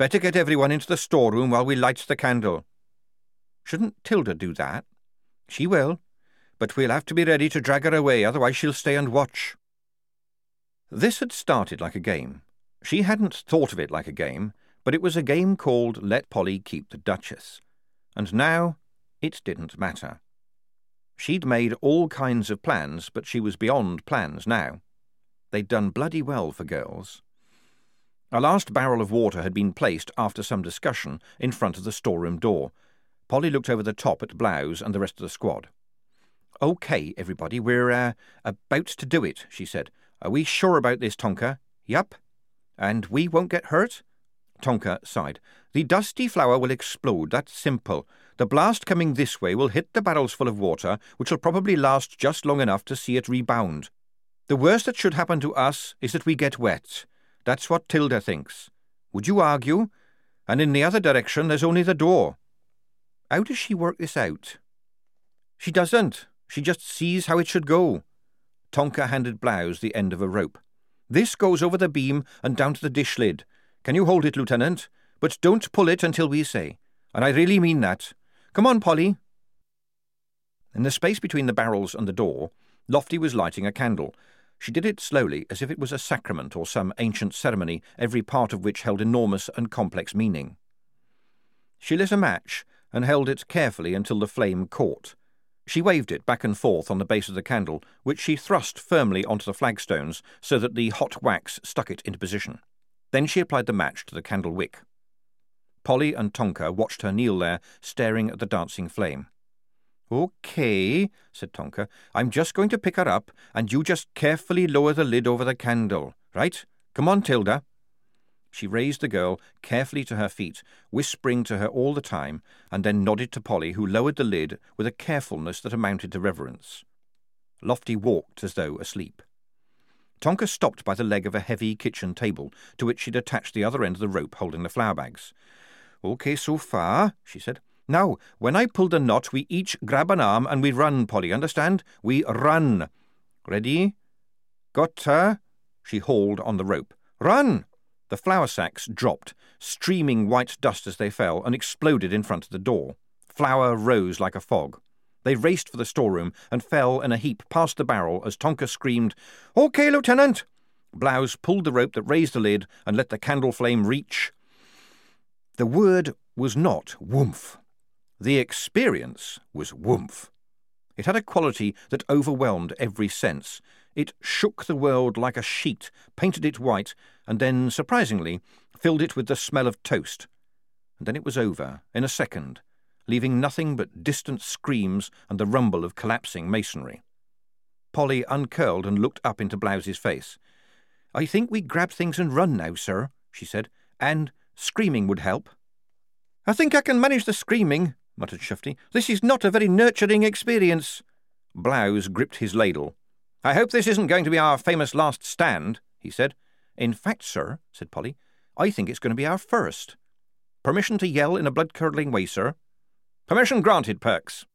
Better get everyone into the storeroom while we light the candle. Shouldn't Tilda do that? She will, but we'll have to be ready to drag her away, otherwise she'll stay and watch. This had started like a game. She hadn't thought of it like a game, but it was a game called Let Polly Keep the Duchess. And now it didn't matter. She'd made all kinds of plans, but she was beyond plans now. They'd done bloody well for girls. A last barrel of water had been placed, after some discussion, in front of the storeroom door. Polly looked over the top at Blouse and the rest of the squad. "OK, everybody, we're about to do it," she said. "Are we sure about this, Tonka?" "Yup." "And we won't get hurt?" Tonka sighed. "The dusty flower will explode, that's simple. The blast coming this way will hit the barrels full of water, which will probably last just long enough to see it rebound. The worst that should happen to us is that we get wet. That's what Tilda thinks. Would you argue? And in the other direction there's only the door." "How does she work this out?" "She doesn't. She just sees how it should go." Tonka handed Blouse the end of a rope. "This goes over the beam and down to the dish lid. Can you hold it, Lieutenant? But don't pull it until we say. And I really mean that. Come on, Polly." In the space between the barrels and the door, Lofty was lighting a candle. She did it slowly, as if it was a sacrament or some ancient ceremony, every part of which held enormous and complex meaning. She lit a match and held it carefully until the flame caught. She waved it back and forth on the base of the candle, which she thrust firmly onto the flagstones so that the hot wax stuck it into position. Then she applied the match to the candle wick. Polly and Tonka watched her kneel there, staring at the dancing flame. "OK," said Tonka. "I'm just going to pick her up, and you just carefully lower the lid over the candle. Right? Come on, Tilda." She raised the girl carefully to her feet, whispering to her all the time, and then nodded to Polly, who lowered the lid with a carefulness that amounted to reverence. Lofty walked as though asleep. Tonka stopped by the leg of a heavy kitchen table, to which she'd attached the other end of the rope holding the flour bags. "OK so far," she said. "Now, when I pull the knot, we each grab an arm and we run, Polly, understand? We run. Ready? Got her?" She hauled on the rope. "Run!" The flour sacks dropped, streaming white dust as they fell, and exploded in front of the door. Flour rose like a fog. They raced for the storeroom and fell in a heap past the barrel as Tonka screamed, "OK, Lieutenant!" Blouse pulled the rope that raised the lid and let the candle flame reach. The word was not woomph. The experience was woomph. It had a quality that overwhelmed every sense. It shook the world like a sheet, painted it white, and then, surprisingly, filled it with the smell of toast. And then it was over, in a second, leaving nothing but distant screams and the rumble of collapsing masonry. Polly uncurled and looked up into Blouse's face. "I think we grab things and run now, sir," she said, "and screaming would help." "I think I can manage the screaming," muttered Shufti. "This is not a very nurturing experience." Blouse gripped his ladle. "I hope this isn't going to be our famous last stand," he said. "In fact, sir," said Polly, "I think it's going to be our first. Permission to yell in a blood-curdling way, sir?" "Permission granted, Perks."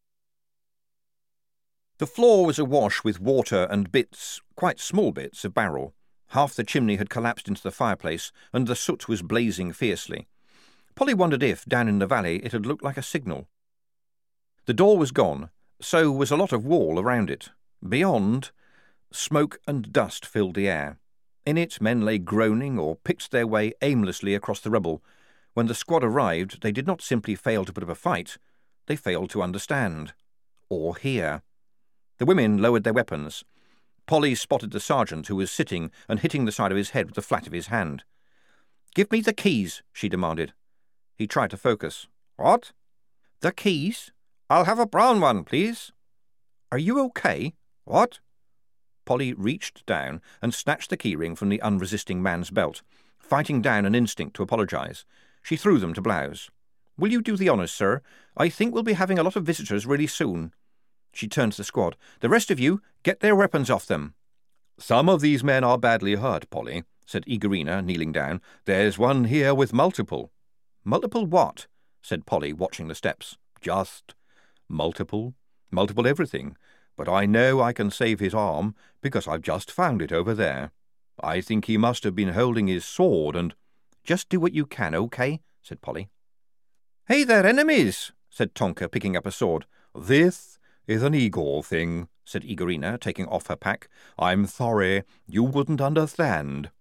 The floor was awash with water and bits, quite small bits, of barrel. Half the chimney had collapsed into the fireplace, and the soot was blazing fiercely. Polly wondered if, down in the valley, it had looked like a signal. The door was gone, so was a lot of wall around it. Beyond, smoke and dust filled the air. In it, men lay groaning or picked their way aimlessly across the rubble. When the squad arrived, they did not simply fail to put up a fight. They failed to understand. Or hear. The women lowered their weapons. Polly spotted the sergeant, who was sitting and hitting the side of his head with the flat of his hand. "Give me the keys," she demanded. He tried to focus. "What?" "The keys." "I'll have a brown one, please." "Are you okay?" "What?" Polly reached down and snatched the keyring from the unresisting man's belt, fighting down an instinct to apologise. She threw them to Blouse. "Will you do the honours, sir? I think we'll be having a lot of visitors really soon." She turned to the squad. "The rest of you, get their weapons off them." "Some of these men are badly hurt, Polly," said Igorina, kneeling down. "There's one here with multiple." "Multiple what?" said Polly, watching the steps. "Just multiple everything. But I know I can save his arm, because I've just found it over there. I think he must have been holding his sword and—" Just do what you can, OK? said Polly. Hey there, enemies, said Tonka, picking up a sword. This is an Igor thing, said Igorina, taking off her pack. I'm sorry, you wouldn't understand.